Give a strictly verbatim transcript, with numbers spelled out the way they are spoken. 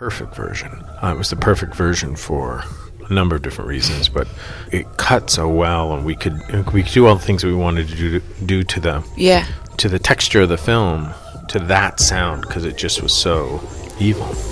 perfect version. Uh, it was the perfect version for a number of different reasons, but it cut so well, and we could we could do all the things that we wanted to do to, do to the yeah to the texture of the film, to that sound, because it just was so evil.